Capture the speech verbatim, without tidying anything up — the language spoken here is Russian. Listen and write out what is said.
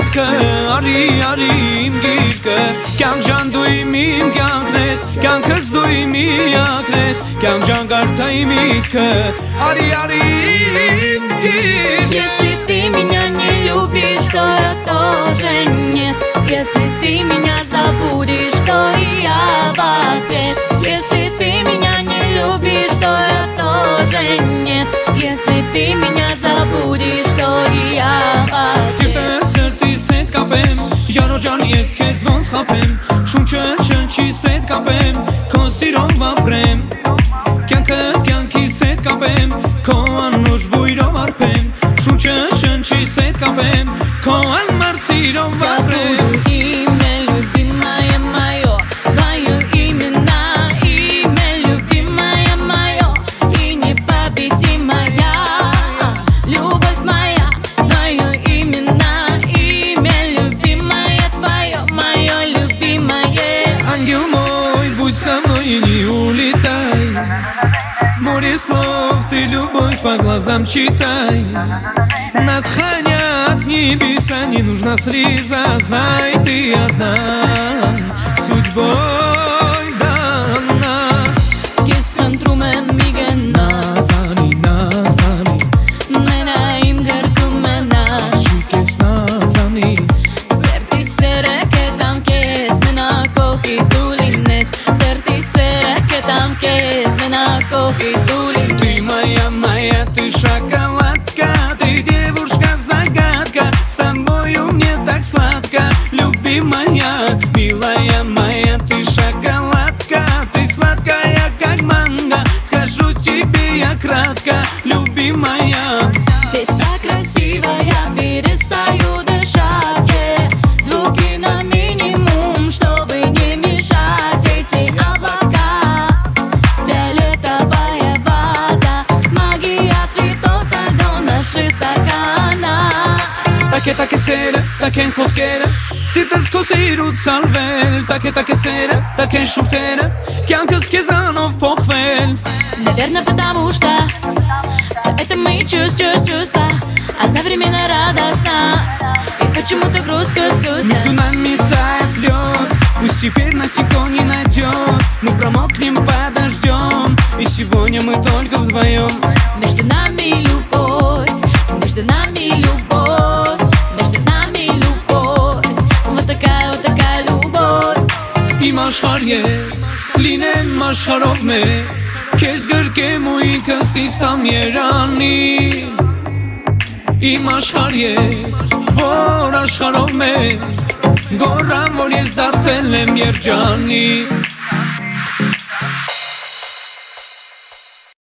միտքը, արի, արի իմ գիրկը, կյանք ժան դու իմ իմ կյանքն ես, կյանքս դու իմ միակն ես, կյանք ժան կարդա իմ միտքը, արի, արի իմ գիրկը. Если ты меня не любишь, то я тоже нет. Если ты меня забудешь, то и я в ответ. Если ты меня не любишь, то я тоже нет. Если ты меня забудешь, то и я в ответ. Սիրտը ծրտիս հետ կապեմ, յարո ջան ես քեզ ոնց խապեմ, շունչը չնչիս հետ կապեմ, քո սիրով ապրեմ, կյանքդ կյանքիս հետ կապեմ, քո անուշ բույրով արփեմ, շունչը չնչիս հետ կապեմ, քո անմար սիրով ապրեմ. Забуду имя, любимое мое, твое имя, имя, любимое мое, и непобедимая любовь моя. Твое имя, имя, любимое твое, мое любимое. Ангел мой, будь со мной и не улетай. Море слов, ты любовь по глазам читай. Нас хранят небеса, не нужна слеза. Знай, ты одна, судьбой дана. Кескан трумен мигена, Назами, назами, менаим гъркумена. чукес назами. Серти сереке там кес, мена кохис дулинес. Серти сереке там кес, мена кохис дулинес. Ты моя, моя, ты шоколадка, ты девушка-загадка, с тобою мне так сладко, любимая, милая моя, ты шоколадка, ты сладкая, как манго, скажу тебе я кратко, любимая. Здесь так красиво, я перестаю дышать, yeah. Звуки на минимум, чтобы не мешать. Эти облака, фиолетовая вода, магия цветов со льдом наших стаканах. Take take sera, take խոսքերը, սիրտս քո սիրուց սալվել, take take sera, take շուրթերը, կյանքս քեզանով փոխվել. Наверное, потому что все это мы чувства, чувства, одновременно радостно и почему-то грустно, грустно. Между нами тает лед, пусть теперь нас никто не найдет. Мы промокнем, подождем, и сегодня мы только вдвоем. Между нами любовь, между нами любовь, между нами любовь. Вот такая, вот такая любовь. Իմ աշխարհ ես, լինեմ աշխարհով մեկ, քեզ գրկեմ ու ինքս իստամ երանի. Իմ աշխարհ ես, որ աշխարհով մեկ, գոռամ որ ես դարձել եմ երջանիկ.